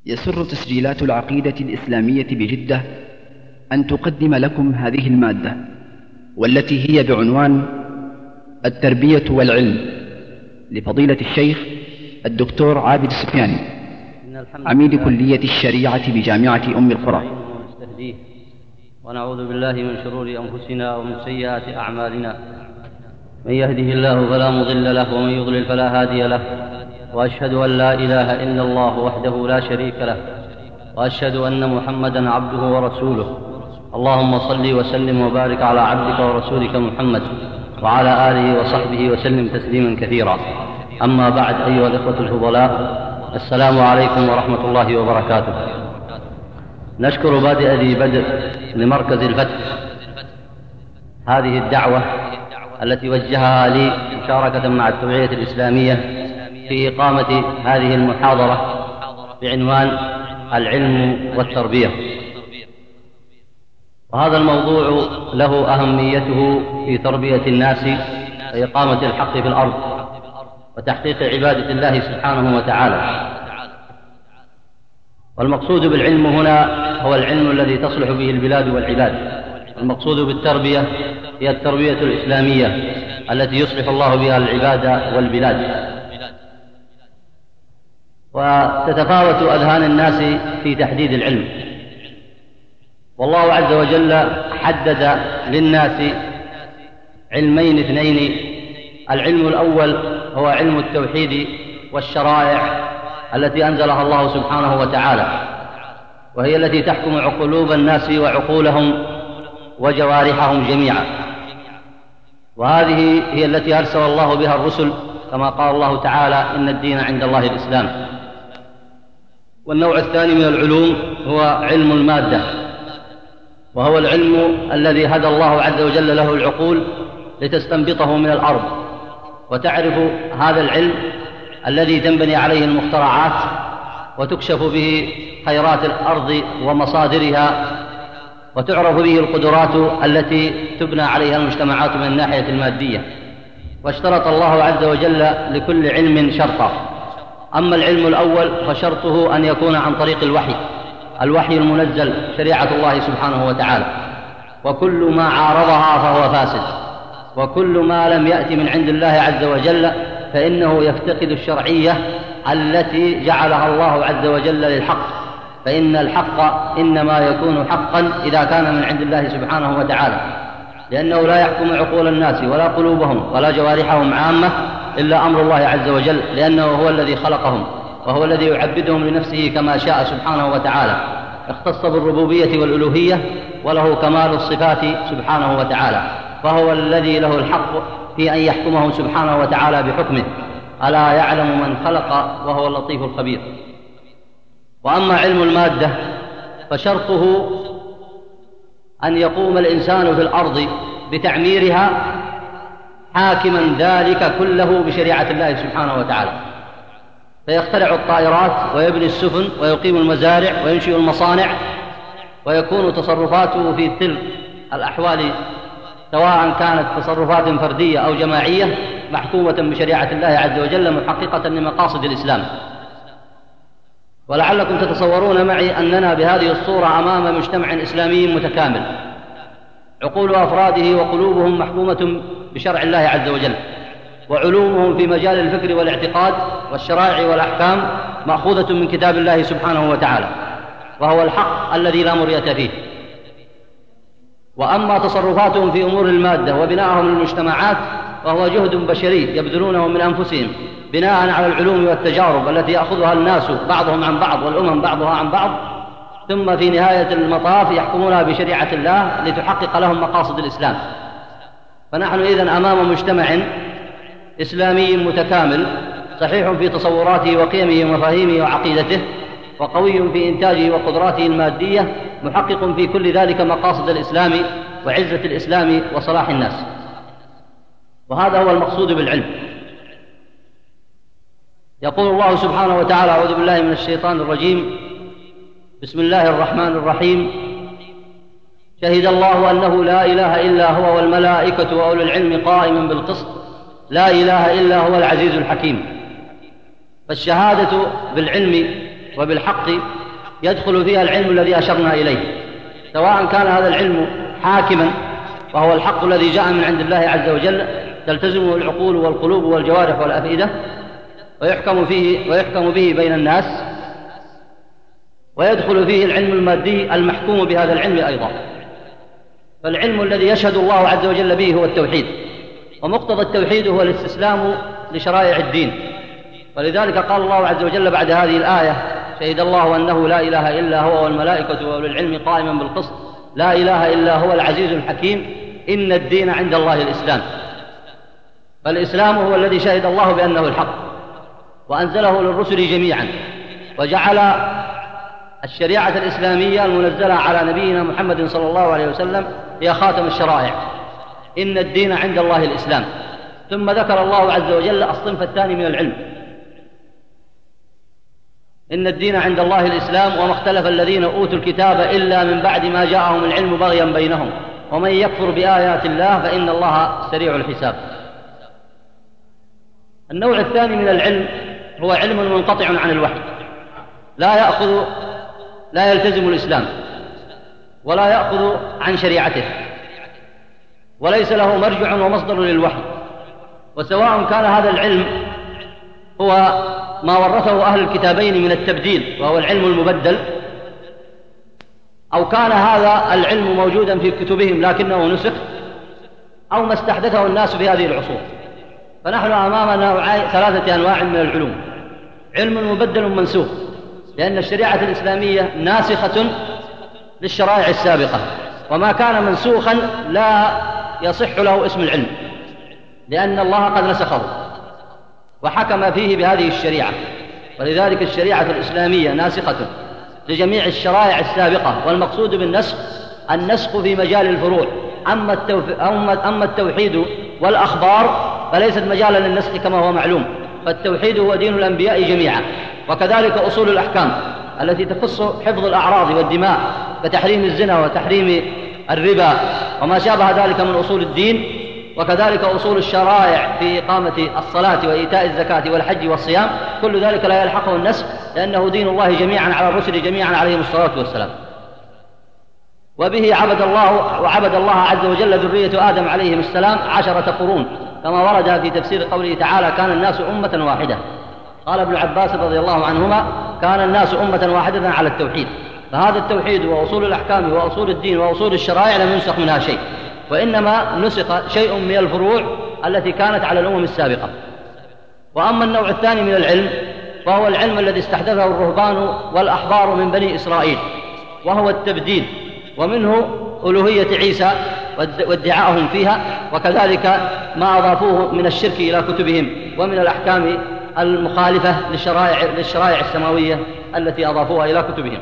يسر تسجيلات العقيدة الإسلامية بجدة أن تقدم لكم هذه المادة، والتي هي بعنوان التربية والعلم، لفضيلة الشيخ الدكتور عابد السفياني، عميد كلية الشريعة بجامعة أم القرى. ونعوذ بالله من شرور أنفسنا ومن سيئات أعمالنا، من يهده الله فلا مضل له ومن يضلل فلا هادي له، وأشهد أن لا إله إلا الله وحده لا شريك له، وأشهد أن محمدا عبده ورسوله. اللهم صل وسلم وبارك على عبدك ورسولك محمد وعلى آله وصحبه وسلم تسليما كثيرا. أما بعد، أيها الإخوة الفضلاء، السلام عليكم ورحمة الله وبركاته. نشكر بادئ ذي بدء لمركز الفتح هذه الدعوة التي وجهها لي مشاركة مع التوعية الإسلامية في إقامة هذه المحاضرة بعنوان العلم والتربية. وهذا الموضوع له أهميته في تربية الناس وإقامة الحق في الأرض وتحقيق عبادة الله سبحانه وتعالى. والمقصود بالعلم هنا هو العلم الذي تصلح به البلاد والعباد. المقصود بالتربية هي التربية الإسلامية التي يصلح الله بها العباد والبلاد. وتتفاوت أذهان الناس في تحديد العلم، والله عز وجل حدد للناس علمين اثنين. العلم الأول هو علم التوحيد والشرائع التي أنزلها الله سبحانه وتعالى، وهي التي تحكم قلوب الناس وعقولهم وجوارحهم جميعا، وهذه هي التي أرسل الله بها الرسل، كما قال الله تعالى: إن الدين عند الله الإسلام. والنوع الثاني من العلوم هو علم المادة، وهو العلم الذي هدى الله عز وجل له العقول لتستنبطه من الأرض وتعرف هذا العلم الذي تنبني عليه المخترعات وتكشف به خيرات الأرض ومصادرها، وتعرف به القدرات التي تبنى عليها المجتمعات من الناحية المادية. واشترط الله عز وجل لكل علم شرطا. أما العلم الأول فشرطه أن يكون عن طريق الوحي المنزل، شريعة الله سبحانه وتعالى، وكل ما عارضها فهو فاسد، وكل ما لم يأتي من عند الله عز وجل فإنه يفتقد الشرعية التي جعلها الله عز وجل للحق. فإن الحق إنما يكون حقا إذا كان من عند الله سبحانه وتعالى، لأنه لا يحكم عقول الناس ولا قلوبهم ولا جوارحهم عامة إلا أمر الله عز وجل، لأنه هو الذي خلقهم وهو الذي يعبدهم لنفسه كما شاء سبحانه وتعالى. اختص بالربوبية والألوهية وله كمال الصفات سبحانه وتعالى، فهو الذي له الحق في أن يحكمه سبحانه وتعالى بحكمه. ألا يعلم من خلق وهو اللطيف الخبير. وأما علم المادة فشرطه أن يقوم الإنسان في الأرض بتعميرها، حاكما ذلك كله بشريعة الله سبحانه وتعالى، فيخترع الطائرات ويبني السفن ويقيم المزارع وينشئ المصانع، ويكون تصرفاته في تلك الأحوال سواء كانت تصرفات فردية أو جماعية محكومة بشريعة الله عز وجل، محققة لمقاصد الإسلام. ولعلكم تتصورون معي أننا بهذه الصورة أمام مجتمع إسلامي متكامل، عقول أفراده وقلوبهم محكومة بشرع الله عز وجل، وعلومهم في مجال الفكر والاعتقاد والشرائع والأحكام مأخوذة من كتاب الله سبحانه وتعالى، وهو الحق الذي لا مرية فيه. وأما تصرفاتهم في أمور المادة وبناءهم للمجتمعات فهو جهد بشري يبذلونه من أنفسهم بناء على العلوم والتجارب التي يأخذها الناس بعضهم عن بعض والأمم بعضها عن بعض، ثم في نهاية المطاف يحكمونها بشريعة الله لتحقق لهم مقاصد الإسلام. فنحن إذن أمام مجتمع إسلامي متكامل، صحيح في تصوراته وقيمه ومفاهيمه وعقيدته، وقوي في إنتاجه وقدراته المادية، محقق في كل ذلك مقاصد الإسلام وعزة الإسلام وصلاح الناس. وهذا هو المقصود بالعلم. يقول الله سبحانه وتعالى: أعوذ بالله من الشيطان الرجيم، بسم الله الرحمن الرحيم: شهد الله أنه لا إله إلا هو والملائكة وأولو العلم قائما بالقسط لا إله إلا هو العزيز الحكيم. فالشهادة بالعلم وبالحق يدخل فيها العلم الذي أشرنا إليه، سواء كان هذا العلم حاكما وهو الحق الذي جاء من عند الله عز وجل تلتزمه العقول والقلوب والجوارح والأفئدة ويحكم به بين الناس، ويدخل فيه العلم المادي المحكوم بهذا العلم أيضا. فالعلم الذي يشهد الله عز وجل به هو التوحيد، ومقتضى التوحيد هو الاستسلام لشرائع الدين. ولذلك قال الله عز وجل بعد هذه الآية: شهد الله أنه لا إله إلا هو والملائكة وأولو العلم قائما بالقسط لا إله إلا هو العزيز الحكيم إن الدين عند الله الإسلام. فالإسلام هو الذي شهد الله بأنه الحق وأنزله للرسل جميعا، وجعل الشريعة الإسلامية المنزلة على نبينا محمد صلى الله عليه وسلم هي خاتم الشرائع، إن الدين عند الله الإسلام. ثم ذكر الله عز وجل الصنف الثاني من العلم: إن الدين عند الله الإسلام وما اختلف الذين أوتوا الكتاب إلا من بعد ما جاءهم العلم بغيا بينهم ومن يكفر بآيات الله فإن الله سريع الحساب. النوع الثاني من العلم هو علم منقطع عن الوحي، لا يلتزم الإسلام ولا يأخذ عن شريعته، وليس له مرجع ومصدر للوحي. وسواء كان هذا العلم هو ما ورثه أهل الكتابين من التبديل وهو العلم المبدل، أو كان هذا العلم موجودا في كتبهم لكنه نسخ، أو ما استحدثه الناس في هذه العصور. فنحن أمامنا 3 أنواع من العلوم: علم مبدل منسوخ، لأن الشريعة الإسلامية ناسخة للشرائع السابقة، وما كان منسوخا لا يصح له اسم العلم، لأن الله قد نسخه وحكم فيه بهذه الشريعة. ولذلك الشريعة الإسلامية ناسخة لجميع الشرائع السابقة، والمقصود بالنسخ النسخ في مجال الفروع. أما التوحيد والأخبار فليست مجالا للنسخ كما هو معلوم، فالتوحيد هو دين الأنبياء جميعا. وكذلك أصول الأحكام التي تخص حفظ الأعراض والدماء كتحريم الزنا وتحريم الربا وما شابه ذلك من أصول الدين، وكذلك أصول الشرائع في إقامة الصلاة وإيتاء الزكاة والحج والصيام، كل ذلك لا يلحقه النسخ، لأنه دين الله جميعا على الرسل جميعا عليهم الصلاة والسلام. وبه عبد الله عز وجل ذرية آدم عليهم السلام 10 قرون، كما ورد في تفسير قوله تعالى: كان الناس أمة واحدة. قال ابن عباس رضي الله عنهما: كان الناس أمة واحدة على التوحيد. فهذا التوحيد وأصول الأحكام وأصول الدين وأصول الشرائع لم ينسخ منها شيء، وإنما نسخ شيء من الفروع التي كانت على الأمم السابقة. وأما النوع الثاني من العلم فهو العلم الذي استحدثه الرهبان والأحبار من بني إسرائيل، وهو التبديل، ومنه ألوهية عيسى وادعاءهم فيها، وكذلك ما أضافوه من الشرك إلى كتبهم ومن الأحكام المخالفة للشرائع السماوية التي أضافوها إلى كتبهم.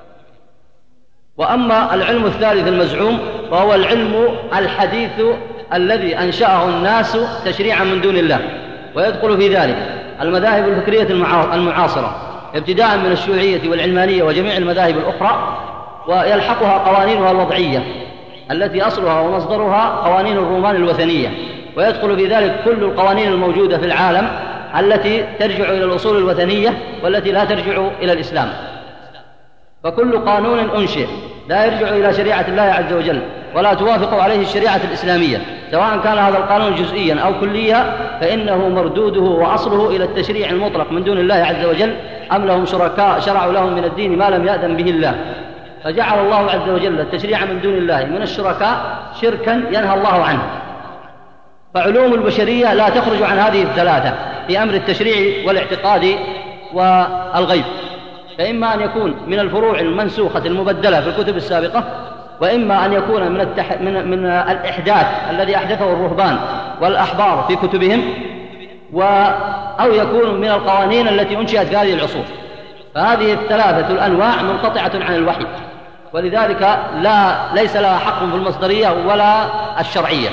وأما العلم الثالث المزعوم فهو العلم الحديث الذي أنشأه الناس تشريعا من دون الله، ويدخل في ذلك المذاهب الفكرية المعاصرة ابتداء من الشيوعية والعلمانية وجميع المذاهب الأخرى، ويلحقها قوانينها الوضعية التي أصلها ومصدرها قوانين الرومان الوثنية، ويدخل في ذلك كل القوانين الموجودة في العالم التي ترجع إلى الأصول الوثنية والتي لا ترجع إلى الإسلام. فكل قانون أنشئ لا يرجع إلى شريعة الله عز وجل ولا توافق عليه الشريعة الإسلامية، سواء كان هذا القانون جزئيا أو كليا، فإنه مردوده وأصله إلى التشريع المطلق من دون الله عز وجل، أم لهم شركاء شرعوا لهم من الدين ما لم يأذن به الله. فجعل الله عز وجل التشريع من دون الله من الشركاء شركا ينهى الله عنه. فعلوم البشرية لا تخرج عن هذه الثلاثة في أمر التشريع والاعتقاد والغيب، فإما أن يكون من الفروع المنسوخة المبدلة في الكتب السابقة، وإما أن يكون من الإحداث الذي أحدثه الرهبان والأحبار في كتبهم، أو يكون من القوانين التي أنشئت في هذه العصور. فهذه الثلاثة الأنواع منقطعة عن الوحي، ولذلك ليس لها حق في المصدرية ولا الشرعية.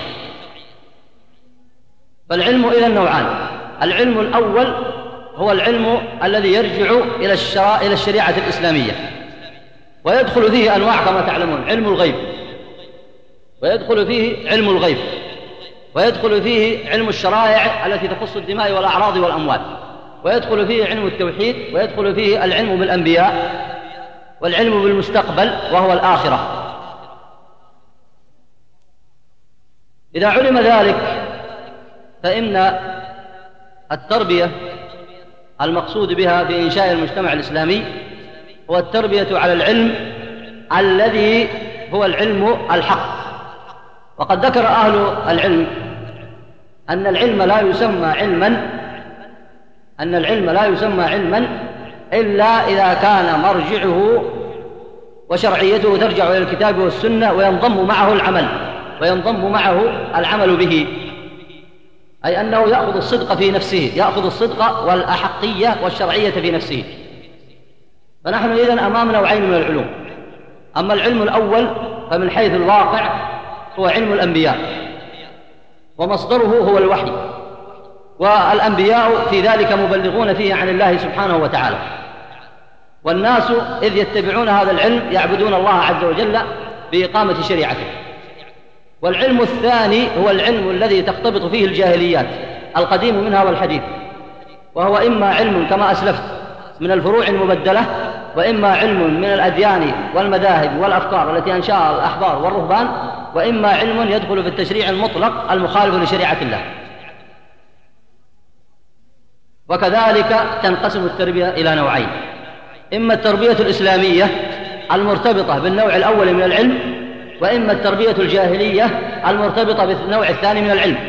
فالعلم إذن نوعان: العلم الأول هو العلم الذي يرجع إلى الشريعة الإسلامية، ويدخل فيه أنواع كما تعلمون: علم الغيب، ويدخل فيه علم الغيب، ويدخل فيه علم الشرائع التي تخص الدماء والأعراض والأموال. ويدخل فيه علم التوحيد، ويدخل فيه العلم بالأنبياء، والعلم بالمستقبل وهو الآخرة. إذا علم ذلك فإن التربية المقصود بها في إنشاء المجتمع الإسلامي هو التربية على العلم الذي هو العلم الحق. وقد ذكر أهل العلم أن العلم لا يسمى علما إلا إذا كان مرجعه وشرعيته ترجع إلى الكتاب والسنة وينضم معه العمل به، أي أنه يأخذ الصدق في نفسه، يأخذ الصدق والأحقية والشرعية في نفسه. فنحن إذن أمام نوعين من العلوم. أما العلم الأول فمن حيث الواقع هو علم الأنبياء، ومصدره هو الوحي، والأنبياء في ذلك مبلغون فيه عن الله سبحانه وتعالى، والناس إذ يتبعون هذا العلم يعبدون الله عز وجل بإقامة شريعته. والعلم الثاني هو العلم الذي تختبط فيه الجاهليات القديم منها والحديث، وهو إما علم كما أسلفت من الفروع المبدلة، وإما علم من الأديان والمذاهب والأفكار التي أنشأها الأحبار والرهبان، وإما علم يدخل في التشريع المطلق المخالف لشريعة الله. وكذلك تنقسم التربية إلى نوعين: إما التربية الإسلامية المرتبطة بالنوع الأول من العلم، وإما التربية الجاهلية المرتبطة بالنوع الثاني من العلم.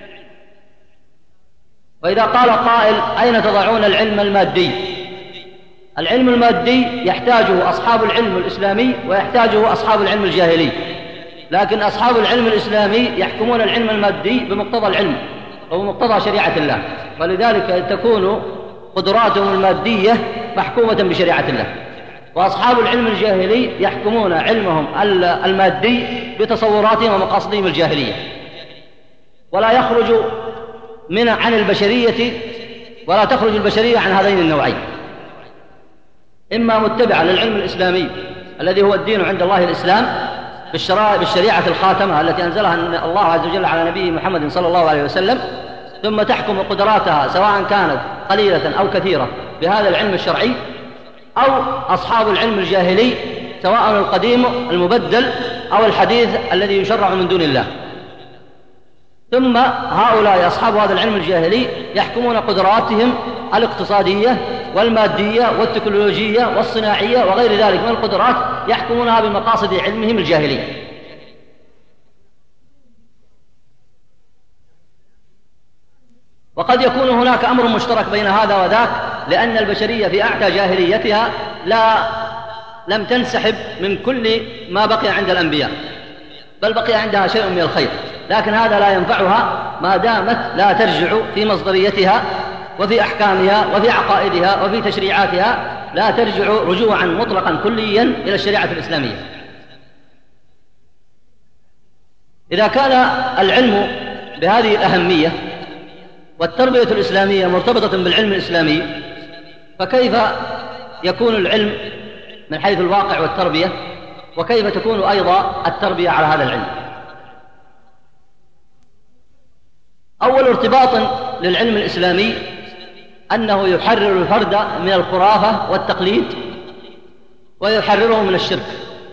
وإذا قال قائل: أين تضعون العلم المادي؟ العلم المادي يحتاجه أصحاب العلم الإسلامي ويحتاجه أصحاب العلم الجاهلي، لكن أصحاب العلم الإسلامي يحكمون العلم المادي بمقتضى العلم وبمقتضى شريعة الله، ولذلك تكون قدراتهم المادية محكومة بشريعة الله. وأصحاب العلم الجاهلي يحكمون علمهم المادي بتصوراتهم ومقاصدهم الجاهلية، ولا يخرج عن البشرية، ولا تخرج البشرية عن هذين النوعين: إما متبعا للعلم الإسلامي الذي هو الدين عند الله الإسلام بالشريعة الخاتمة التي أنزلها الله عز وجل على نبيه محمد صلى الله عليه وسلم، ثم تحكم قدراتها سواء كانت قليلة أو كثيرة بهذا العلم الشرعي، أو أصحاب العلم الجاهلي سواء القديم المبدل أو الحديث الذي يشرع من دون الله. ثم هؤلاء أصحاب هذا العلم الجاهلي يحكمون قدراتهم الاقتصادية والمادية والتكنولوجية والصناعية وغير ذلك من القدرات، يحكمونها بمقاصد علمهم الجاهلي. وقد يكون هناك أمر مشترك بين هذا وذاك، لأن البشرية في أعتى جاهليتها لم تنسحب من كل ما بقي عند الأنبياء، بل بقي عندها شيء من الخير، لكن هذا لا ينفعها ما دامت لا ترجع في مصدريتها وفي أحكامها وفي عقائدها وفي تشريعاتها، لا ترجع رجوعا مطلقا كليا إلى الشريعة الإسلامية. إذا كان العلم بهذه الأهمية والتربية الإسلامية مرتبطة بالعلم الإسلامي، فكيف يكون العلم من حيث الواقع والتربية، وكيف تكون أيضا التربية على هذا العلم؟ أول ارتباط للعلم الإسلامي أنه يحرر الفرد من الخرافة والتقليد ويحرره من الشرك.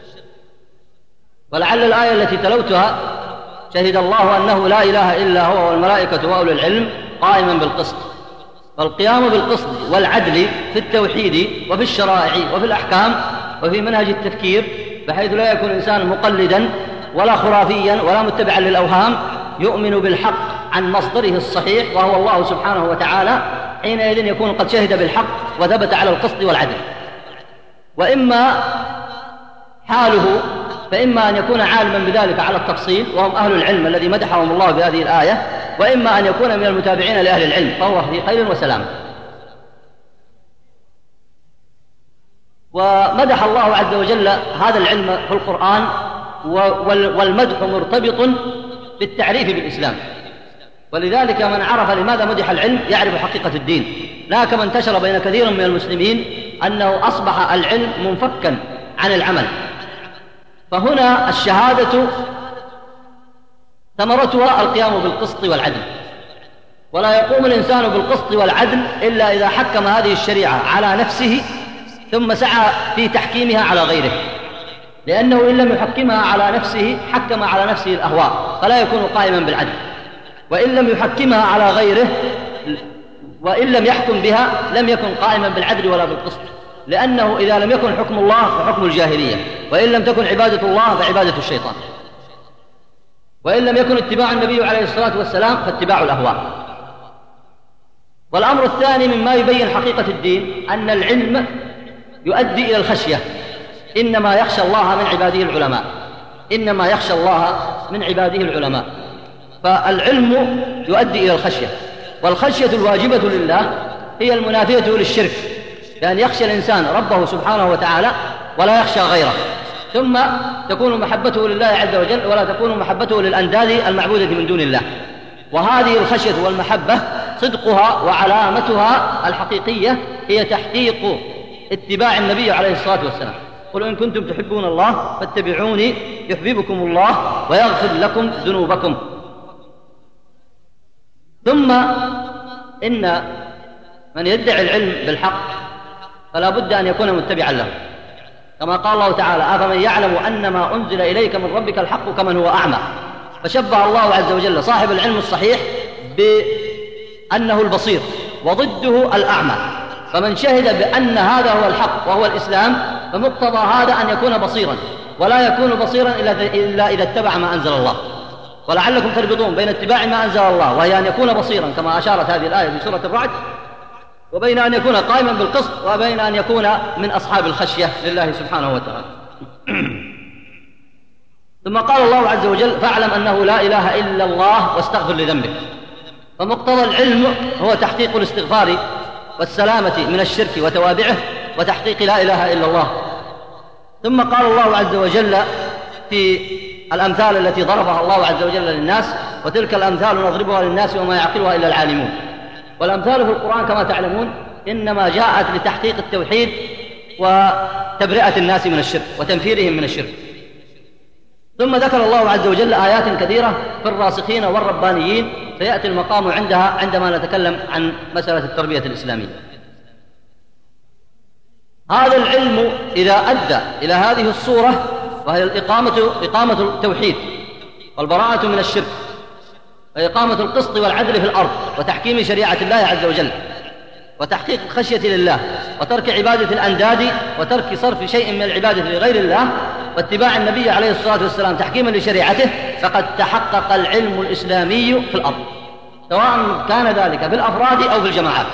ولعل الآية التي تلوتها: شهد الله أنه لا إله إلا هو والملائكة وأولو العلم قائما بالقسط. فالقيام بالقسط والعدل في التوحيد وفي الشرائع وفي الأحكام وفي منهج التفكير، بحيث لا يكون إنسان مقلدا ولا خرافيا ولا متبعا للأوهام، يؤمن بالحق عن مصدره الصحيح وهو الله سبحانه وتعالى، حينئذ يكون قد شهد بالحق وثبت على القسط والعدل. وإما حاله فإما أن يكون عالما بذلك على التفصيل، وهم أهل العلم الذي مدحهم الله بهذه الآية، وإما أن يكون من المتابعين لأهل العلم، فهو في خير وسلام. ومدح الله عز وجل هذا العلم في القرآن، والمدح مرتبط بالتعريف بالإسلام. ولذلك من عرف لماذا مدح العلم يعرف حقيقة الدين، لا كما انتشر بين كثير من المسلمين أنه أصبح العلم منفكا عن العمل. فهنا الشهادة ثمرتها القيام بالقسط والعدل، ولا يقوم الإنسان بالقسط والعدل إلا إذا حكم هذه الشريعة على نفسه ثم سعى في تحكيمها على غيره، لأنه إن لم يحكمها على نفسه حكم على نفسه الأهواء فلا يكون قائما بالعدل، وإن لم يحكمها على غيره وإن لم يحكم بها لم يكن قائما بالعدل ولا بالقسط، لأنه إذا لم يكن حكم الله فحكم الجاهلية، وإن لم تكن عبادة الله فعبادة الشيطان، وإن لم يكن اتباع النبي عليه الصلاة والسلام فاتباع الأهواء. والأمر الثاني مما يبين حقيقة الدين أن العلم يؤدي إلى الخشية. إنما يخشى الله من عباده العلماء، إنما يخشى الله من عباده العلماء. فالعلم يؤدي إلى الخشية، والخشية الواجبة لله هي المنافية للشرك، لأن يخشى الإنسان ربه سبحانه وتعالى ولا يخشى غيره، ثم تكون محبته لله عز وجل ولا تكون محبته للأنداد المعبودة من دون الله. وهذه الخشية والمحبة صدقها وعلامتها الحقيقية هي تحقيق اتباع النبي عليه الصلاة والسلام. قل إن كنتم تحبون الله فاتبعوني يحببكم الله ويغفر لكم ذنوبكم. ثم إن من يدعي العلم بالحق فلا بد أن يكون متبعا له، كما قال الله تعالى: أفمن يعلم أن ما أنزل إليك من ربك الحق كمن هو أعمى. فشبه الله عز وجل صاحب العلم الصحيح بأنه البصير وضده الأعمى، فمن شهد بأن هذا هو الحق وهو الإسلام فمقتضى هذا أن يكون بصيرا، ولا يكون بصيرا إلا إذا اتبع ما أنزل الله. ولعلكم تربطون بين اتباع ما أنزل الله وهي أن يكون بصيرا كما أشارت هذه الآية في سورة الرعد، وبين أن يكون قائما بالقسط، وبين أن يكون من أصحاب الخشية لله سبحانه وتعالى. ثم قال الله عز وجل: فاعلم أنه لا إله إلا الله واستغفر لذنبك. فمقتضى العلم هو تحقيق الاستغفار والسلامة من الشرك وتوابعه وتحقيق لا إله إلا الله. ثم قال الله عز وجل في الأمثال التي ضربها الله عز وجل للناس: وتلك الأمثال نضربها للناس وما يعقلها إلا العالمون. والأمثال في القرآن كما تعلمون إنما جاءت لتحقيق التوحيد وتبرئة الناس من الشرك وتنفيرهم من الشرك. ثم ذكر الله عز وجل آيات كثيرة في الراسخين والربانيين سيأتي المقام عندها عندما نتكلم عن مسألة التربية الإسلامية. هذا العلم إذا أدى إلى هذه الصورة، وهي إقامة التوحيد والبراءة من الشرك وإقامة القسط والعدل في الأرض وتحكيم شريعة الله عز وجل وتحقيق الخشية لله وترك عبادة الأنداد وترك صرف شيء من العبادة لغير الله واتباع النبي عليه الصلاة والسلام تحكيما لشريعته، فقد تحقق العلم الإسلامي في الأرض، سواء كان ذلك في الأفراد أو في الجماعات.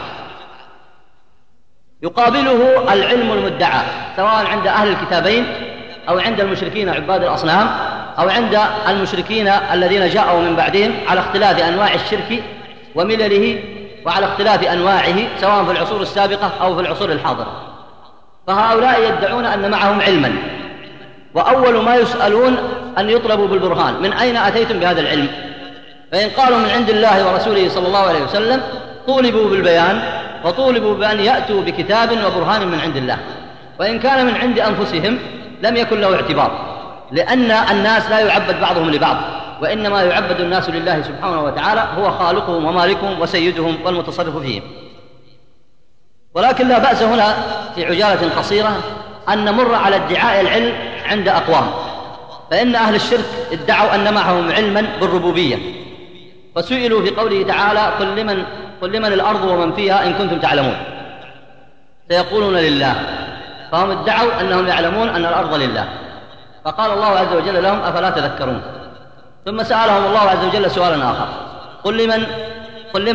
يقابله العلم المدعى سواء عند أهل الكتابين أو عند المشركين عباد الأصنام أو عند المشركين الذين جاءوا من بعدهم، على اختلاف أنواع الشرك وملله وعلى اختلاف أنواعه سواء في العصور السابقة أو في العصور الحاضرة. فهؤلاء يدعون أن معهم علما، وأول ما يسألون أن يطلبوا بالبرهان: من أين أتيتم بهذا العلم؟ فإن قالوا من عند الله ورسوله صلى الله عليه وسلم طولبوا بالبيان وطولبوا بأن يأتوا بكتاب وبرهان من عند الله. وإن كان من عند أنفسهم لم يكن له اعتبار، لأن الناس لا يعبد بعضهم لبعض، وإنما يعبد الناس لله سبحانه وتعالى، هو خالقهم ومالكهم وسيدهم والمتصرف فيهم. ولكن لا بأس هنا في عجالة قصيرة أن نمر على ادعاء العلم عند أقوام. فإن أهل الشرك ادعوا أن معهم علما بالربوبية، فسئلوا في قوله تعالى: قل لمن الأرض ومن فيها إن كنتم تعلمون، سيقولون لله. فهم ادعوا أنهم يعلمون أن الأرض لله، فقال الله عز وجل لهم: أفلا تذكرون. ثم سألهم الله عز وجل سؤالا آخر: قل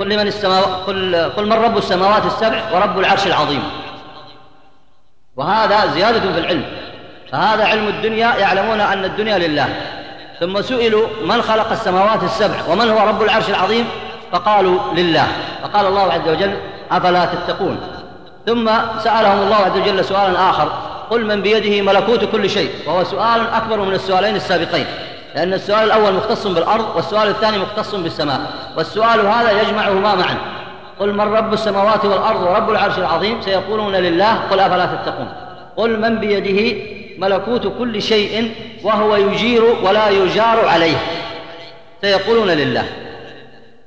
من رب السماوات السبع ورب العرش العظيم. وهذا زيادة في العلم، فهذا علم الدنيا، يعلمون أن الدنيا لله. ثم سئلوا: من خلق السماوات السبع ومن هو رب العرش العظيم؟ فقالوا لله. فقال الله عز وجل: أفلا تتقون. ثم سألهم الله عز وجل سؤالا آخر: قل من بيده ملكوت كل شيء. وهو سؤال أكبر من السؤالين السابقين، لأن السؤال الأول مختص بالأرض والسؤال الثاني مختص بالسماء، والسؤال هذا يجمعهما معا. قل من رب السماوات والأرض ورب العرش العظيم، سيقولون لله. قل أفلا تتقون. قل من بيده ملكوت كل شيء وهو يجير ولا يجار عليه، سيقولون لله.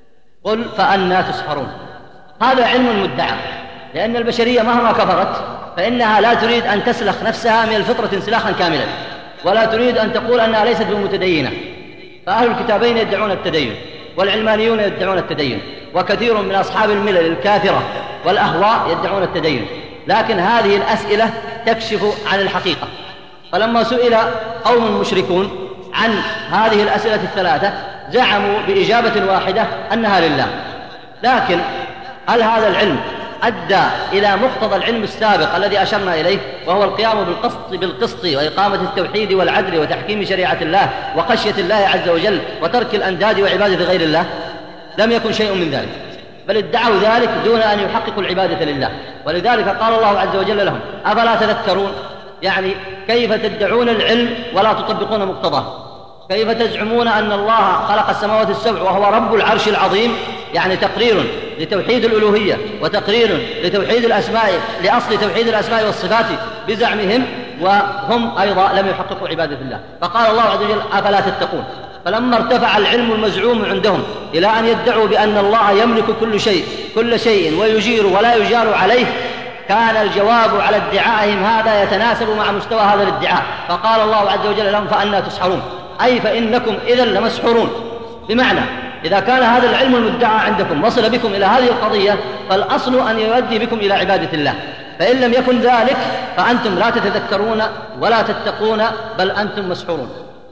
قل فأنى تسحرون. هذا علم مدعى، لأن البشرية مهما كفرت فإنها لا تريد أن تسلخ نفسها من الفطرة انسلاخا كاملا، ولا تريد أن تقول أنها ليست بمتدينة. فأهل الكتابين يدعون التدين، والعلمانيون يدعون التدين، وكثير من أصحاب الملل الكافرة والأهواء يدعون التدين، لكن هذه الأسئلة تكشف عن الحقيقة. فلما سئل قوم مشركون عن هذه الأسئلة الثلاثة زعموا بإجابة واحدة أنها لله. لكن هل هذا العلم أدى إلى مقتضى العلم السابق الذي أشرنا إليه، وهو القيام بالقسط وإقامة التوحيد والعدل وتحكيم شريعة الله وخشية الله عز وجل وترك الأنداد وعبادة غير الله؟ لم يكن شيء من ذلك، بل ادعوا ذلك دون أن يحققوا العبادة لله. ولذلك قال الله عز وجل لهم: أفلا تذكرون؟ يعني كيف تدعون العلم ولا تطبقون مقتضاه؟ كيف تزعمون أن الله خلق السماوات السبع وهو رب العرش العظيم؟ يعني تقرير لتوحيد الألوهية وتقرير لتوحيد الأسماء، لأصل توحيد الأسماء والصفات بزعمهم، وهم أيضا لم يحققوا عبادة الله. فقال الله عز وجل: أفلا تتقون؟ فلما ارتفع العلم المزعوم عندهم إلى أن يدعوا بأن الله يملك كل شيء ويجير ولا يجار عليه، كان الجواب على ادعائهم هذا يتناسب مع مستوى هذا الادعاء. فقال الله عز وجل لهم: فأنى تسحرون؟ أي فإنكم إذن لمسحورون. بمعنى إذا كان هذا العلم المدعى عندكم وصل بكم إلى هذه القضية، فالأصل أن يؤدي بكم إلى عبادة الله. فإن لم يكن ذلك فأنتم لا تتذكرون ولا تتقون، بل أنتم مسحورون.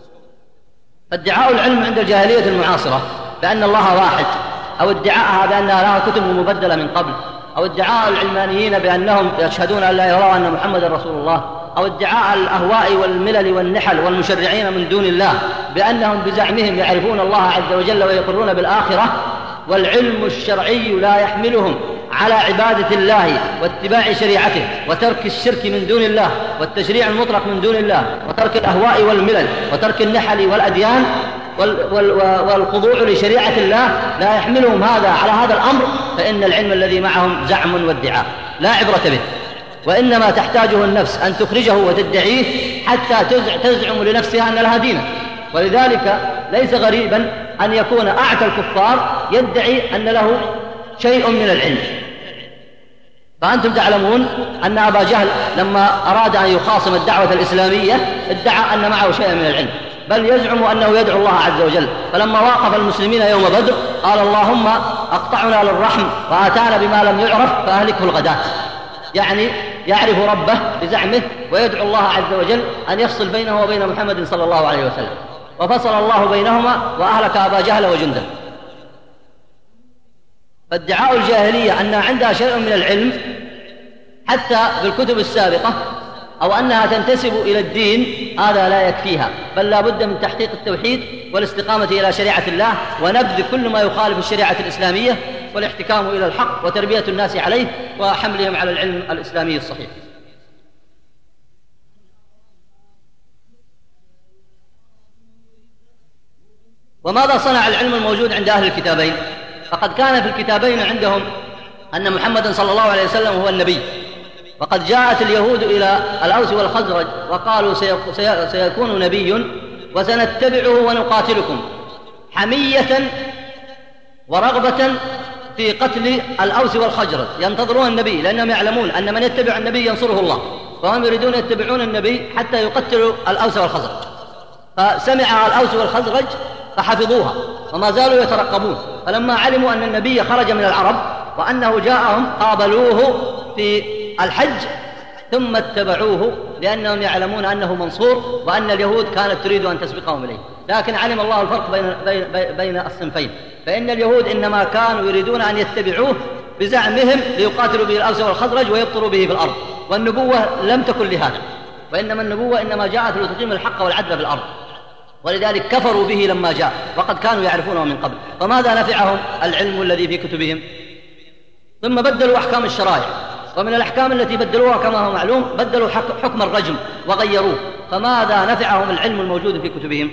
فادعاء العلم عند الجاهلية المعاصرة بأن الله واحد، أو ادعاءها بأنها لها كتب مبدلة من قبل، أو ادعاء العلمانيين بأنهم يشهدون أن لا يروا أن محمد رسول الله، أو ادعاء الأهواء والملل والنحل والمشرعين من دون الله بأنهم بزعمهم يعرفون الله عز وجل ويقرون بالآخرة، والعلم الشرعي لا يحملهم على عبادة الله واتباع شريعته وترك الشرك من دون الله والتشريع المطلق من دون الله وترك الأهواء والملل وترك النحل والأديان والخضوع لشريعة الله، لا يحملهم هذا على هذا الأمر، فإن العلم الذي معهم زعم وادعاء لا عبرة به، وإنما تحتاجه النفس أن تخرجه وتدعيه حتى تزعم لنفسها أن لها دينا. ولذلك ليس غريبا أن يكون أعتى الكفار يدعي أن له شيء من العلم. فأنتم تعلمون أن أبا جهل لما أراد أن يخاصم الدعوة الإسلامية ادعى أن معه شيء من العلم، بل يزعم أنه يدعو الله عز وجل. فلما واقف المسلمين يوم بدر قال: اللهم أقطعنا للرحم وآتانا بما لم يعرف فأهلكه الغداة. يعني يعرف ربه بزعمه ويدعو الله عز وجل أن يفصل بينه وبين محمد صلى الله عليه وسلم، وفصل الله بينهما وأهلك أبا جهل وجنده. فادعاء الجاهلية أن عندها شيء من العلم حتى بالكتب السابقة، أو أنها تنتسب إلى الدين، هذا لا يكفيها، بل لا بد من تحقيق التوحيد والاستقامة إلى شريعة الله ونبذ كل ما يخالف الشريعة الإسلامية والاحتكام إلى الحق وتربية الناس عليه وحملهم على العلم الإسلامي الصحيح. وماذا صنع العلم الموجود عند أهل الكتابين؟ فقد كان في الكتابين عندهم أن محمدا صلى الله عليه وسلم هو النبي، وقد جاءت اليهود إلى الأوس والخزرج وقالوا: سيكون نبي وسنتبعه ونقاتلكم، حمية ورغبة في قتل الأوس والخزرج. ينتظرون النبي لأنهم يعلمون أن من يتبع النبي ينصره الله، وهم يريدون يتبعون النبي حتى يقتلوا الأوس والخزرج. فسمع الأوس والخزرج فحفظوها وما زالوا يترقبون، فلما علموا أن النبي خرج من العرب وأنه جاءهم قابلوه في الحج ثم اتبعوه، لأنهم يعلمون أنه منصور وأن اليهود كانت تريد أن تسبقهم إليه. لكن علم الله الفرق بين الصنفين، فإن اليهود إنما كانوا يريدون أن يتبعوه بزعمهم ليقاتلوا به الأوس والخزرج ويبطروا به في الأرض، والنبوة لم تكن لهذا، وإنما النبوة إنما جاءت لتقيم الحق والعدل في الأرض، ولذلك كفروا به لما جاء وقد كانوا يعرفونه من قبل. فماذا نفعهم العلم الذي في كتبهم؟ ثم بدلوا أحكام الشرائع، ومن الأحكام التي بدلوها كما هو معلوم بدلوا حكم الرجم وغيروه. فماذا نفعهم العلم الموجود في كتبهم؟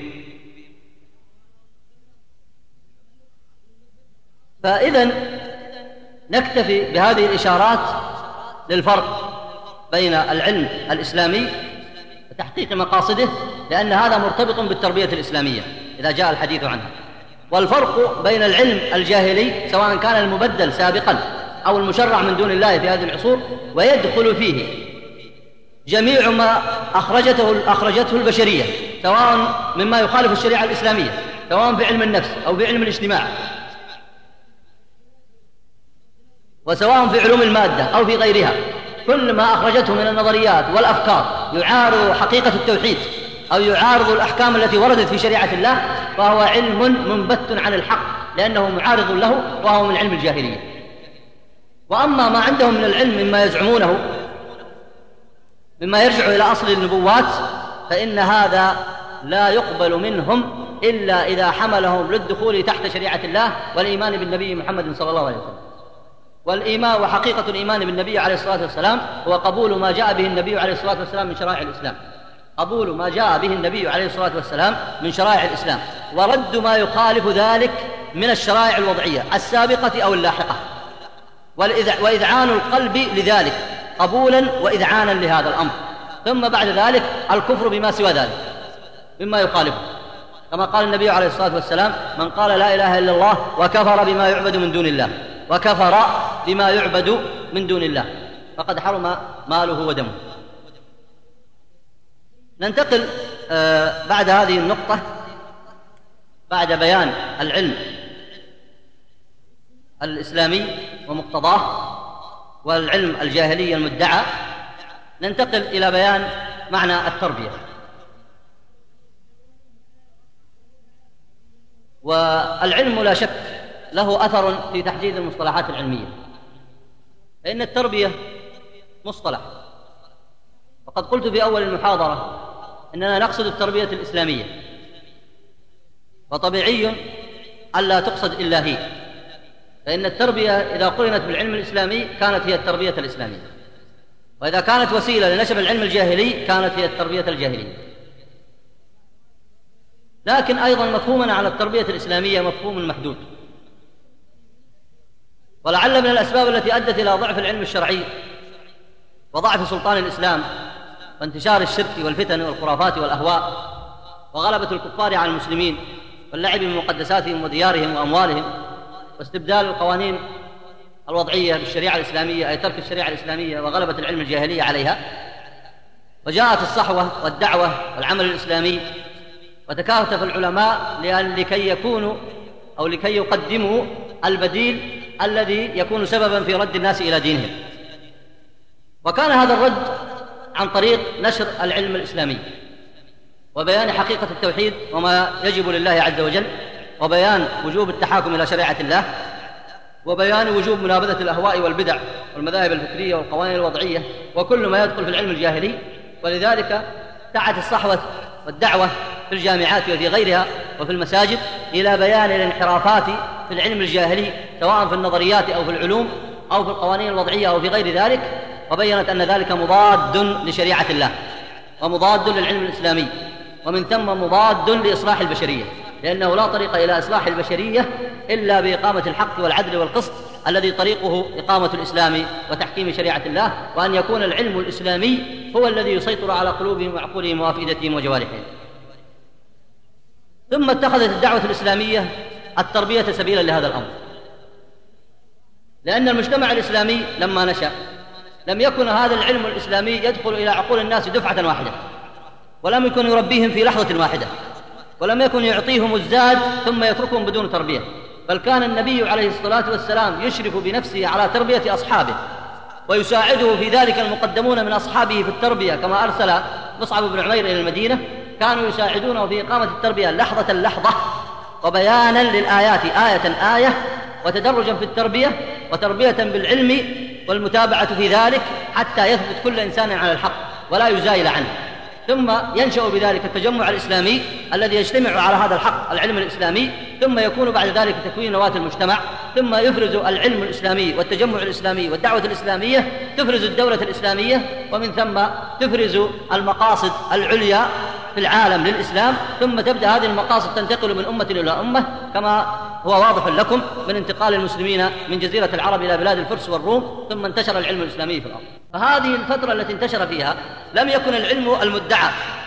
فإذن نكتفي بهذه الإشارات للفرق بين العلم الإسلامي وتحقيق مقاصده، لأن هذا مرتبط بالتربية الإسلامية إذا جاء الحديث عنها. والفرق بين العلم الجاهلي سواء كان المبدل سابقا أو المشرع من دون الله في هذه العصور، ويدخل فيه جميع ما أخرجته البشرية سواء مما يخالف الشريعة الإسلامية، سواء في علم النفس أو في علم الاجتماع، وسواء في علوم المادة أو في غيرها. كل ما أخرجته من النظريات والأفكار يعارض حقيقة التوحيد أو يعارض الأحكام التي وردت في شريعة الله، فهو علم منبت عن الحق لأنه معارض له، وهو من علم الجاهلية. وأما ما عندهم من العلم مما يزعمونه مما يرجع إلى أصل النبوات، فإن هذا لا يقبل منهم إلا إذا حملهم للدخول تحت شريعة الله والإيمان بالنبي محمد صلى الله عليه وسلم. والإيمان وحقيقة الإيمان بالنبي عليه الصلاة والسلام هو قبول ما جاء به النبي عليه الصلاة والسلام من شرائع الإسلام، قبول ما جاء به النبي عليه الصلاة والسلام من شرائع الإسلام، ورد ما يخالف ذلك من الشرائع الوضعية السابقة أو اللاحقة، وإذعان القلب لذلك قبولا وإذعانا لهذا الأمر. ثم بعد ذلك الكفر بما سوى ذلك مما يخالفه، كما قال النبي عليه الصلاة والسلام: من قال لا إله إلا الله وكفر بما يعبد من دون الله، وكفر بما يعبد من دون الله فقد حرم ماله ودمه. ننتقل بعد هذه النقطة، بعد بيان العلم الإسلامي ومقتضاه والعلم الجاهلي المدعى، ننتقل إلى بيان معنى التربية. والعلم لا شك له أثر في تحديد المصطلحات العلمية، فإن التربية مصطلح، وقد قلت في أول المحاضرة أننا نقصد التربية الإسلامية، وطبيعي ألا تقصد إلا هي، فإن التربية إذا قرنت بالعلم الإسلامي كانت هي التربية الإسلامية، وإذا كانت وسيلة لنشر العلم الجاهلي كانت هي التربية الجاهلية. لكن أيضا مفهومنا على التربية الإسلامية مفهوم محدود، ولعل من الأسباب التي أدت إلى ضعف العلم الشرعي وضعف سلطان الإسلام وانتشار الشرك والفتن والخرافات والأهواء وغلبة الكفار على المسلمين واللعب بمقدساتهم وديارهم وأموالهم واستبدال القوانين الوضعية بالشريعة الإسلامية، أي ترك الشريعة الإسلامية وغلبة العلم الجاهلية عليها، وجاءت الصحوة والدعوة والعمل الإسلامي، وتكاتف العلماء لكي يكونوا أو لكي يقدموا البديل الذي يكون سببا في رد الناس إلى دينهم. وكان هذا الرد عن طريق نشر العلم الإسلامي وبيان حقيقة التوحيد وما يجب لله عز وجل، وبيان وجوب التحاكم إلى شريعة الله، وبيان وجوب منابذة الأهواء والبدع والمذاهب الفكرية والقوانين الوضعية وكل ما يدخل في العلم الجاهلي. ولذلك دعت الصحوة والدعوة في الجامعات وفي غيرها وفي المساجد إلى بيان الانحرافات في العلم الجاهلي سواء في النظريات أو في العلوم أو في القوانين الوضعية أو في غير ذلك، وبينت أن ذلك مضاد لشريعة الله ومضاد للعلم الإسلامي، ومن ثم مضاد لإصلاح البشرية، لأنه لا طريق إلى إصلاح البشرية إلا بإقامة الحق والعدل والقسط الذي طريقه إقامة الإسلام وتحكيم شريعة الله، وأن يكون العلم الإسلامي هو الذي يسيطر على قلوبهم وعقولهم وأفئدتهم وجوارحهم. ثم اتخذت الدعوة الإسلامية التربية سبيلا لهذا الأمر، لأن المجتمع الإسلامي لما نشأ لم يكن هذا العلم الإسلامي يدخل إلى عقول الناس دفعة واحدة، ولم يكن يربيهم في لحظة واحدة، ولم يكن يعطيهم الزاد ثم يتركهم بدون تربية، بل كان النبي عليه الصلاة والسلام يشرف بنفسه على تربية أصحابه، ويساعده في ذلك المقدمون من أصحابه في التربية، كما أرسل مصعب بن عمير إلى المدينة كانوا يساعدونه في إقامة التربية لحظة لحظة، وبيانا للآيات آية آية، وتدرجا في التربية وتربية بالعلم والمتابعة في ذلك حتى يثبت كل إنسان على الحق ولا يزايل عنه. ثم ينشأ بذلك التجمع الإسلامي الذي يجتمع على هذا الحق العلم الإسلامي، ثم يكون بعد ذلك تكوين نواة المجتمع، ثم يفرز العلم الإسلامي والتجمع الإسلامي والدعوة الإسلامية، تفرز الدولة الإسلامية، ومن ثم تفرز المقاصد العليا في العالم للإسلام، ثم تبدأ هذه المقاصد تنتقل من أمة إلى أمة، كما هو واضح لكم من انتقال المسلمين من جزيرة العرب إلى بلاد الفرس والروم، ثم انتشر العلم الإسلامي في الأرض. فهذه الفترة التي انتشر فيها لم يكن العلم المدعى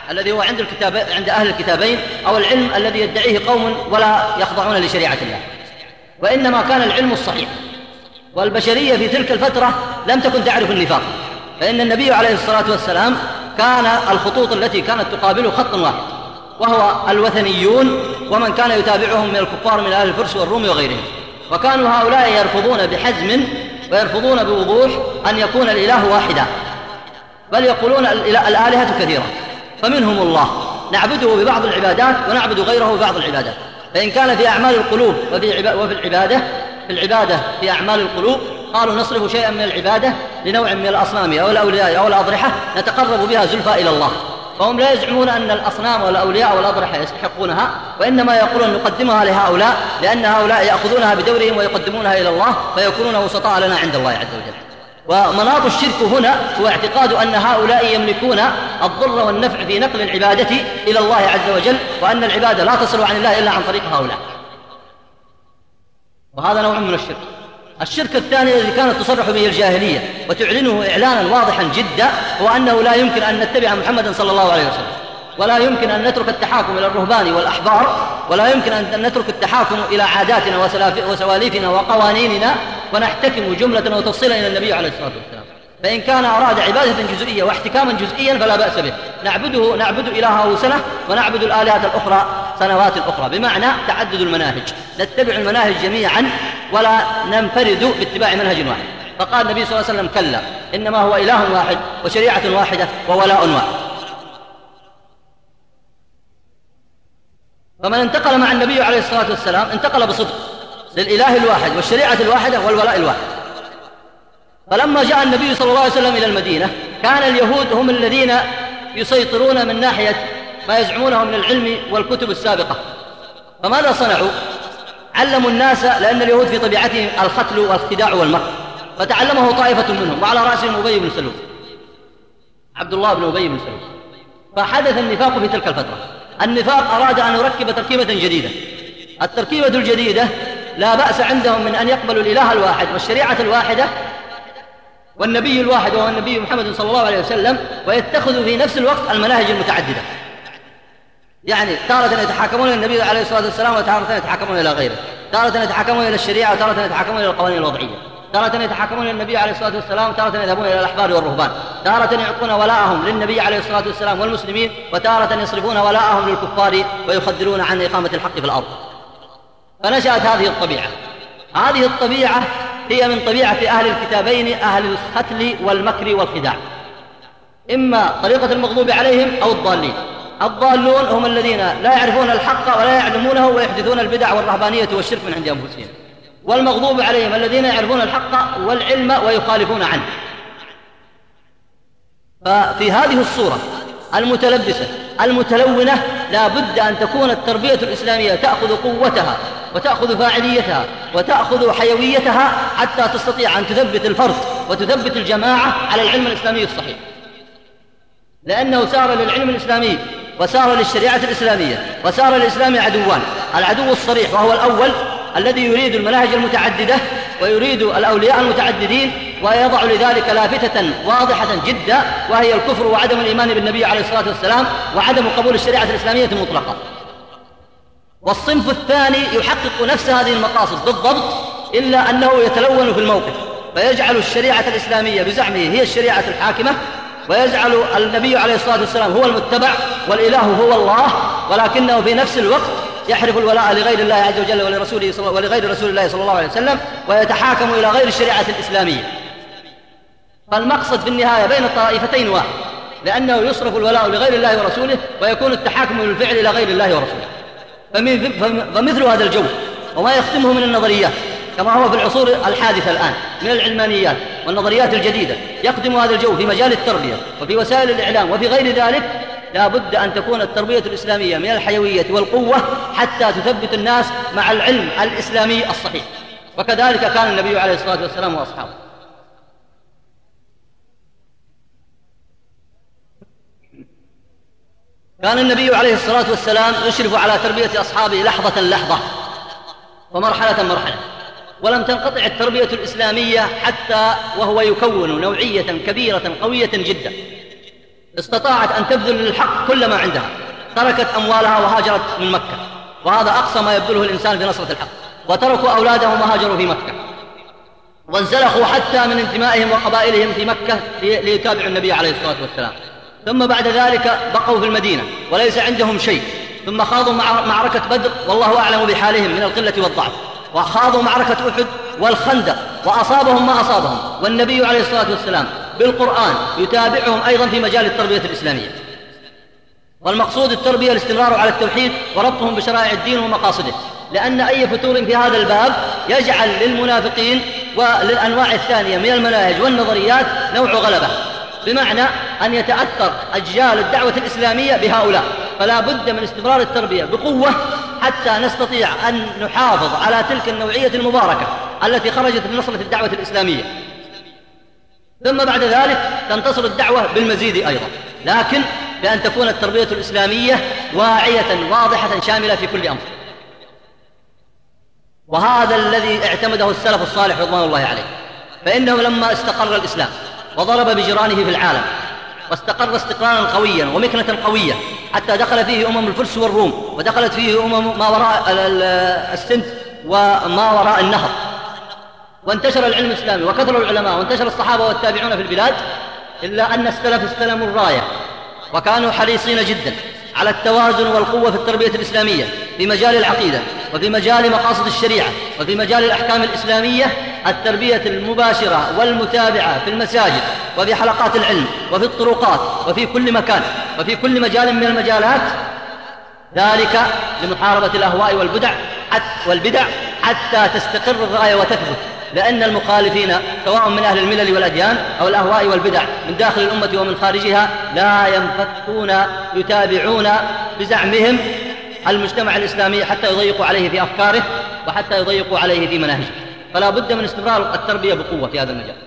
الذي هو عند أهل الكتابين، أو العلم الذي يدعيه قوم ولا يخضعون لشريعة الله، وإنما كان العلم الصحيح. والبشرية في تلك الفترة لم تكن تعرف النفاق، فإن النبي عليه الصلاة والسلام كان الخطوط التي كانت تقابله خط واحد، وهو الوثنيون ومن كان يتابعهم من الكفار من أهل الفرس والروم وغيرهم. وكانوا هؤلاء يرفضون بحزم ويرفضون بوضوح أن يكون الإله واحدا، بل يقولون الآلهة كثيرة، فمنهم الله نعبده ببعض العبادات ونعبد غيره ببعض العبادات. فإن كان في أعمال القلوب وفي العبادة في أعمال القلوب قالوا نصرف شيئا من العبادة لنوع من الأصنام أو الأولياء أو الأضرحة نتقرب بها زلفى إلى الله. فهم لا يزعمون أن الأصنام والأولياء والأضرحة يستحقونها، وإنما يقولون نقدمها لهؤلاء لأن هؤلاء يأخذونها بدورهم ويقدمونها إلى الله فيكونون وسطاء لنا عند الله عز وجل. ومناط الشرك هنا هو اعتقاد أن هؤلاء يملكون الضر والنفع في نقل العبادة إلى الله عز وجل، وأن العبادة لا تصل عن الله إلا عن طريق هؤلاء، وهذا نوع من الشرك. الشرك الثاني الذي كانت تصرح به الجاهلية وتعلنه إعلانا واضحا جدا هو أنه لا يمكن أن نتبع محمدا صلى الله عليه وسلم، ولا يمكن أن نترك التحاكم إلى الرهبان والأحبار، ولا يمكن أن نترك التحاكم إلى عاداتنا وسواليفنا وقوانيننا ونحتكم جملة وتفصيلا إلى النبي عليه الصلاة والسلام. فإن كان أراد عبادة جزئية واحتكاما جزئيا فلا بأس به، نعبد إلهه سنة ونعبد الآلهة الأخرى سنوات أخرى، بمعنى تعدد المناهج، نتبع المناهج جميعا ولا ننفرد باتباع منهج واحد. فقال النبي صلى الله عليه وسلم كلا، إنما هو إله واحد وشريعة واحدة وولاء واحد. فمن انتقل مع النبي عليه الصلاة والسلام انتقل بصدق للإله الواحد والشريعة الواحدة والولاء الواحد. فلما جاء النبي صلى الله عليه وسلم إلى المدينة كان اليهود هم الذين يسيطرون من ناحية ما يزعمونه من العلم والكتب السابقة. فماذا صنعوا؟ علموا الناس، لأن اليهود في طبيعتهم الختل والخداع والمكر، فتعلمه طائفة منهم وعلى رأسهم أبي بن سلول، عبد الله بن أبي بن سلول. فحدث النفاق في تلك الفترة. النفاق أراد أن يركب تركيبة جديدة. التركيبة الجديدة لا بأس عندهم من أن يقبلوا الإله الواحد والشريعة الواحدة والنبي الواحد وهو النبي محمد صلى الله عليه وسلم، ويتخذوا في نفس الوقت المناهج المتعددة. يعني تارة يتحاكمون إلى النبي عليه الصلاة والسلام وتارة يتحاكمون إلى غيره، تارة يتحاكمون إلى الشريعة وتارة يتحاكمون إلى القوانين الوضعية، تارة يتحاكمون إلى النبي عليه الصلاة والسلام وتارة يذهبون إلى الأحبار والرهبان، تارة يعطون ولاءهم للنبي عليه الصلاة والسلام والمسلمين، وتارة يصرفون ولاءهم للكفار ويخدرون عن إقامة الحق في الأرض. فنشأت هذه الطبيعة. هذه الطبيعة هي من طبيعة أهل الكتابين، أهل الختل والمكر والخداع، إما طريقة المغضوب عليهم أو الضالين. الضالون هم الذين لا يعرفون الحق ولا يعلمونه ويحدثون البدع والرهبانية والشرك من عند أنفسهم، والمغضوب عليهم الذين يعرفون الحق والعلم ويخالفون عنه. ففي هذه الصورة المتلبسة المتلونة لا بد أن تكون التربية الإسلامية تأخذ قوتها وتأخذ فاعليتها وتأخذ حيويتها حتى تستطيع أن تثبت الفرد وتثبت الجماعة على العلم الإسلامي الصحيح، لأنه سار للعلم الإسلامي وسار للشريعة الإسلامية وسار للإسلام عدوان. العدو الصريح وهو الأول الذي يريد المناهج المتعددة ويريد الأولياء المتعددين، ويضع لذلك لافتة واضحة جدا وهي الكفر وعدم الإيمان بالنبي عليه الصلاة والسلام وعدم قبول الشريعة الإسلامية مطلقا. والصنف الثاني يحقق نفس هذه المقاصد بالضبط، إلا أنه يتلون في الموقف فيجعل الشريعة الإسلامية بزعمه هي الشريعة الحاكمة، ويجعل النبي عليه الصلاة والسلام هو المتبع والإله هو الله، ولكنه في نفس الوقت يحرف الولاء لغير الله عز وجل ولغير رسول الله صلى الله عليه وسلم، ويتحاكم إلى غير الشريعة الإسلامية. فالمقصد في النهاية بين الطائفتين واحد، لأنه يصرف الولاء لغير الله ورسوله ويكون التحاكم بالفعل إلى غير الله ورسوله. فمثل هذا الجو وما يختمه من النظريات كما هو في العصور الحادثة الآن من العلمانيات والنظريات الجديدة، يخدم هذا الجو في مجال التربية وفي وسائل الإعلام وفي غير ذلك. لا بد أن تكون التربية الإسلامية من الحيوية والقوة حتى تثبت الناس مع العلم الإسلامي الصحيح، وكذلك كان النبي عليه الصلاة والسلام وأصحابه. كان النبي عليه الصلاة والسلام يشرف على تربية أصحابه لحظة لحظة ومرحلة مرحلة، ولم تنقطع التربية الإسلامية حتى وهو يكون نوعية كبيرة قوية جدا. استطاعت أن تبذل للحق كل ما عندها، تركت أموالها وهاجرت من مكة، وهذا أقصى ما يبذله الإنسان في نصرة الحق، وتركوا أولادهم وهاجروا في مكة، وانسلخوا حتى من انتمائهم وقبائلهم في مكة ليتابعوا النبي عليه الصلاة والسلام. ثم بعد ذلك بقوا في المدينة وليس عندهم شيء، ثم خاضوا معركة بدر والله أعلم بحالهم من القلة والضعف، وخاضوا معركة أحد والخندق وأصابهم ما أصابهم، والنبي عليه الصلاة والسلام بالقرآن يتابعهم أيضا في مجال التربية الإسلامية. والمقصود التربية الاستمرار على التوحيد وربطهم بشرائع الدين ومقاصده، لأن أي فتور في هذا الباب يجعل للمنافقين وللأنواع الثانية من المناهج والنظريات نوع غلبة، بمعنى أن يتأثر أجيال الدعوة الإسلامية بهؤلاء. فلا بد من استمرار التربية بقوة حتى نستطيع أن نحافظ على تلك النوعية المباركة التي خرجت من نصرة الدعوة الإسلامية. ثم بعد ذلك تنتصر الدعوة بالمزيد أيضا، لكن بأن تكون التربية الإسلامية واعية واضحة شاملة في كل أمر. وهذا الذي اعتمده السلف الصالح رضوان الله عليه، فإنه لما استقر الإسلام وضرب بجيرانه في العالم واستقر استقرارا قويا ومكنة قوية، حتى دخل فيه الفرس والروم، ودخلت فيه ما وراء السند وما وراء النهر، وانتشر العلم الإسلامي وكثر العلماء وانتشر الصحابة والتابعون في البلاد، إلا أن السلف استلموا الراية وكانوا حريصين جدا على التوازن والقوة في التربية الإسلامية في مجال العقيدة وفي مجال مقاصد الشريعة وفي مجال الأحكام الإسلامية، التربية المباشرة والمتابعة في المساجد وفي حلقات العلم وفي الطرقات وفي كل مكان وفي كل مجال من المجالات، ذلك لمحاربة الأهواء والبدع حتى تستقر الراية وتثبت. لأن المخالفين سواء من أهل الملل والأديان أو الأهواء والبدع من داخل الأمة ومن خارجها لا ينفكون يتابعون بزعمهم المجتمع الإسلامي حتى يضيقوا عليه في أفكاره وحتى يضيقوا عليه في مناهجه. فلا بد من استمرار التربية بقوة في هذا المجال.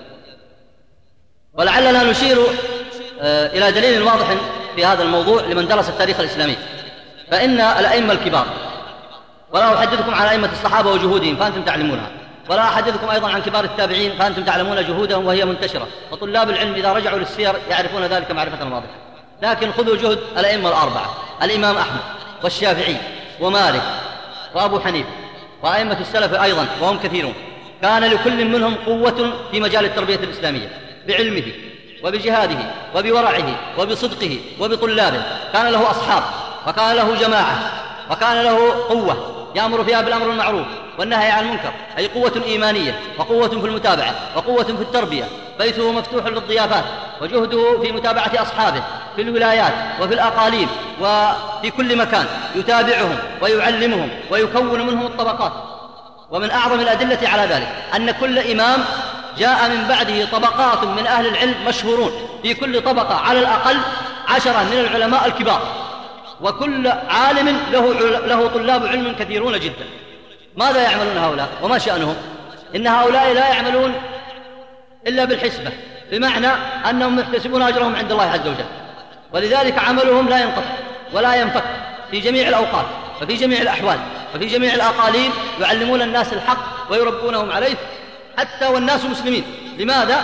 ولعلنا نشير إلى دليل واضح في هذا الموضوع لمن درس التاريخ الإسلامي، فإن الأئمة الكبار، ولا أحدثكم عن أئمة الصحابة وجهودهم فأنتم تعلمونها، ولا أحدثكم أيضا عن كبار التابعين فأنتم تعلمون جهودهم وهي منتشرة، وطلاب العلم إذا رجعوا للسير يعرفون ذلك معرفة واضحة. لكن خذوا جهد الأئمة الأربعة، الإمام أحمد والشافعي ومالك وأبو حنيفة وأئمة السلف أيضا وهم كثيرون، كان لكل منهم قوة في مجال التربية الإسلامية بعلمه وبجهاده وبورعه وبصدقه وبطلابه. كان له أصحاب وكان له جماعة وكان له قوة يأمر فيها بالأمر المعروف والنهي عن المنكر، أي قوة إيمانية وقوة في المتابعة وقوة في التربية. بيته مفتوح للضيافات، وجهده في متابعة أصحابه في الولايات وفي الأقاليم وفي كل مكان يتابعهم ويعلمهم ويكون منهم الطبقات. ومن أعظم الأدلة على ذلك أن كل إمام جاء من بعده طبقات من أهل العلم مشهورون، في كل طبقة على الأقل 10 من العلماء الكبار، وكل عالم له طلاب علم كثيرون جدا. ماذا يعملون هؤلاء وما شأنهم؟ إن هؤلاء لا يعملون إلا بالحسبة، بمعنى أنهم يحتسبون أجرهم عند الله عز وجل، ولذلك عملهم لا ينقطع ولا ينفك في جميع الأوقات وفي جميع الأحوال وفي جميع الأقاليم، يعلمون الناس الحق ويربونهم عليه حتى والناس مسلمين. لماذا؟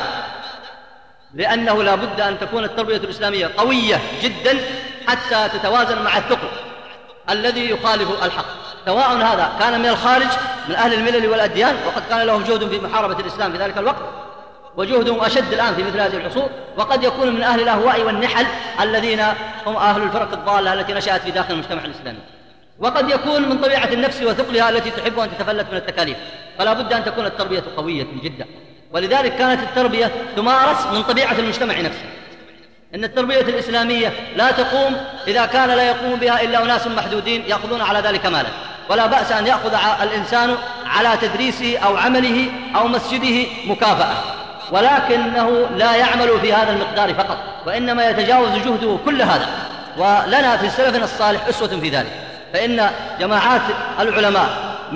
لأنه لا بد أن تكون التربية الإسلامية قوية جدا حتى تتوازن مع الثقل الذي يخالف الحق، سواء هذا كان من الخارج من أهل الملل والأديان، وقد كان لهم جهد في محاربة الإسلام في ذلك الوقت وجهدهم أشد الآن في مثل هذه العصور، وقد يكون من أهل الأهواء والنحل الذين هم أهل الفرق الضالة التي نشأت في داخل المجتمع الإسلامي، وقد يكون من طبيعة النفس وثقلها التي تحب أن تتفلت من التكاليف. فلا بد أن تكون التربية قوية جدا، ولذلك كانت التربية تمارس من طبيعة المجتمع نفسه. إن التربية الإسلامية لا تقوم إذا كان لا يقوم بها إلا أناس محدودين يأخذون على ذلك مالا، ولا بأس أن يأخذ الإنسان على تدريسه أو عمله أو مسجده مكافأة، ولكنه لا يعمل في هذا المقدار فقط، وإنما يتجاوز جهده كل هذا. ولنا في سلفنا الصالح أسوة في ذلك، فإن جماعات العلماء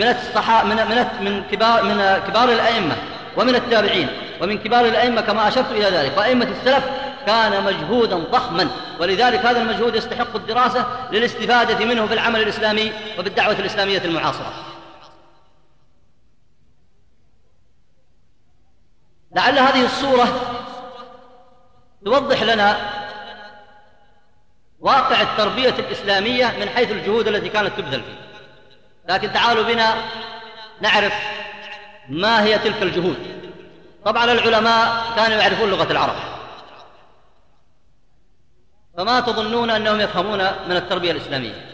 من كبار الأئمة ومن التابعين ومن كبار الأئمة كما أشرت إلى ذلك وأئمة السلف كان مجهودا ضخما، ولذلك هذا المجهود يستحق الدراسة للاستفادة منه في العمل الإسلامي وفي الدعوة الإسلامية المعاصرة. لعل هذه الصورة توضح لنا واقع التربية الإسلامية من حيث الجهود التي كانت تبذل فيه. لكن تعالوا بنا نعرف ما هي تلك الجهود. طبعا العلماء كانوا يعرفون لغة العرب، فما تظنون أنهم يفهمون من التربية الإسلامية؟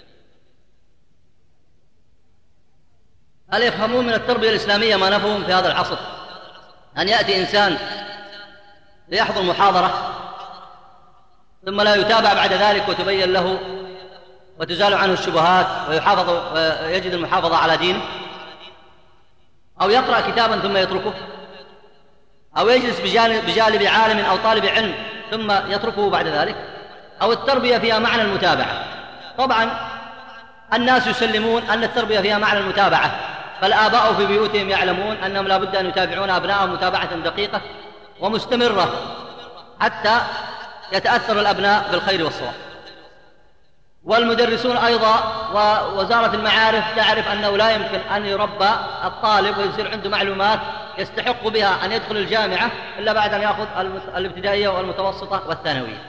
هل يفهمون من التربية الإسلامية ما نفهم في هذا العصر؟ أن يأتي إنسان ليحضر محاضرة ثم لا يتابع بعد ذلك وتبين له وتزال عنه الشبهات ويجد المحافظة على دينه، أو يقرأ كتابا ثم يتركه، أو يجلس بجانب عالم أو طالب علم ثم يتركه بعد ذلك، أو التربية فيها معنى المتابعة. طبعا الناس يسلمون أن التربية فيها معنى المتابعة، فالآباء في بيوتهم يعلمون أنهم لا بد أن يتابعون أبنائهم متابعة دقيقة ومستمرة حتى يتأثر الأبناء بالخير والصواب. والمدرسون أيضا ووزارة المعارف تعرف أنه لا يمكن أن يربى الطالب ويصير عنده معلومات يستحق بها أن يدخل الجامعة إلا بعد أن يأخذ الابتدائية والمتوسطة والثانوية.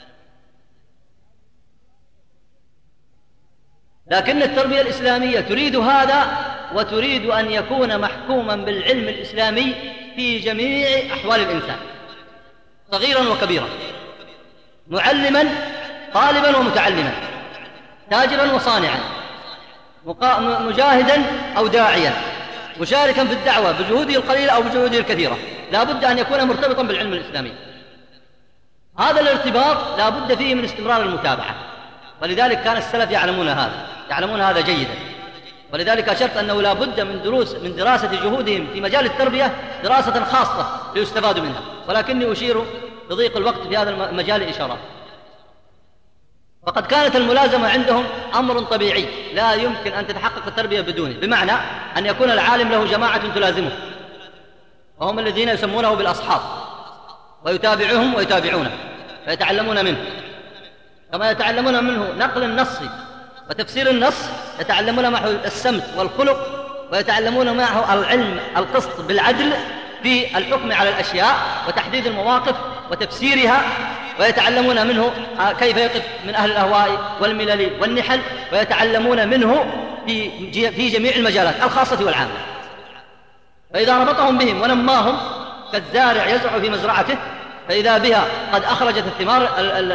لكن التربية الإسلامية تريد هذا، وتريد أن يكون محكوما بالعلم الإسلامي في جميع أحوال الإنسان صغيرا وكبيرا، معلما طالبا ومتعلما، تاجرا وصانعا، مجاهدا أو داعيا، مشاركا في الدعوة بجهوده القليلة أو بجهوده الكثيرة، لا بد أن يكون مرتبطا بالعلم الإسلامي. هذا الارتباط لا بد فيه من استمرار المتابعة، ولذلك كان السلف يعلمون هذا جيدا. ولذلك أشرت أنه لا بد من دراسة جهودهم في مجال التربية دراسة خاصة ليستفادوا منها، ولكني أشير بضيق الوقت في هذا المجال إشارات. فقد كانت الملازمة عندهم أمر طبيعي لا يمكن أن تتحقق التربية بدونه، بمعنى أن يكون العالم له جماعة تلازمه، وهم الذين يسمونه بالأصحاب، ويتابعهم ويتابعونه فيتعلمون منه، كما يتعلمون منه نقل النص وتفسير النص، يتعلمون معه السمت والخلق، ويتعلمون معه العلم القسط بالعدل في الحكم على الأشياء وتحديد المواقف وتفسيرها، ويتعلمون منه كيف يقف من أهل الأهواء والملل والنحل، ويتعلمون منه في جميع المجالات الخاصة والعامة. فإذا ربطهم بهم ونماهم كالزارع يزرع في مزرعته، فإذا بها قد أخرجت الثمار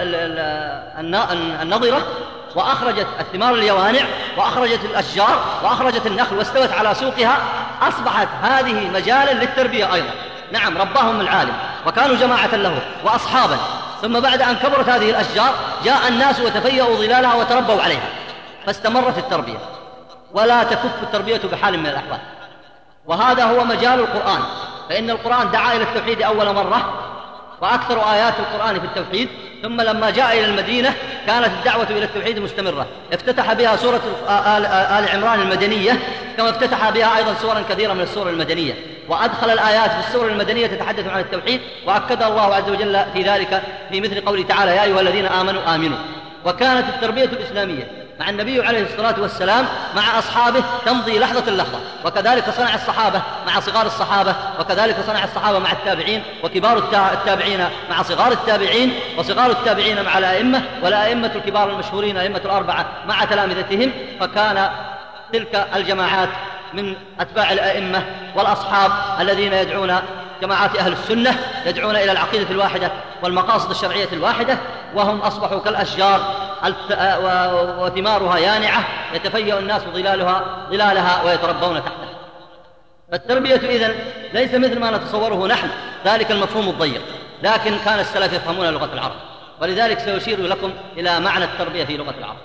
النضرة، وأخرجت الثمار اليوانع، وأخرجت الأشجار، وأخرجت النخل، واستوت على سوقها، أصبحت هذه مجالا للتربية أيضا. نعم، رباهم العالم وكانوا جماعة له وأصحابا، ثم بعد أن كبرت هذه الأشجار جاء الناس وتفيأوا ظلالها وتربوا عليها، فاستمرت التربية، ولا تكف التربية بحال من الأحوال. وهذا هو مجال القرآن، فإن القرآن دعا إلى التوحيد أول مرة، وأكثر آيات القرآن في التوحيد، ثم لما جاء إلى المدينة كانت الدعوة إلى التوحيد مستمرة، افتتح بها سورة آل عمران المدنية، كما افتتح بها أيضا سورا كثيرة من السور المدنية، وأدخل الآيات في السور المدنية تتحدث عن التوحيد، وأكدها الله عز وجل في ذلك في مثل قوله تعالى: يا أيها الذين آمنوا آمنوا. وكانت التربية الإسلامية مع النبي عليه الصلاة والسلام مع أصحابه تمضي لحظة اللحظة، وكذلك صنع الصحابة مع صغار الصحابة، وكذلك صنع الصحابة مع التابعين، وكبار التابعين مع صغار التابعين، وصغار التابعين مع الأئمة، والأئمة الكبار المشهورين أئمة الأربعة مع تلامذتهم. فكان تلك الجماعات من أتباع الأئمة والأصحاب الذين يدعون جماعات أهل السنة، يدعون إلى العقيدة الواحدة والمقاصد الشرعية الواحدة، وهم أصبحوا كالأشجار وثمارها يانعة، يتفيأ الناس ظلالها ويتربون تحتها. فالتربية إذن ليس مثل ما نتصوره نحن ذلك المفهوم الضيق، لكن كان السلف يفهمون لغة العرب، ولذلك سأشير لكم إلى معنى التربية في لغة العرب.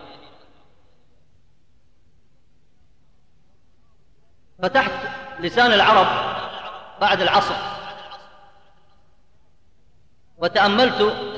فتحت لسان العرب بعد العصر وتأملت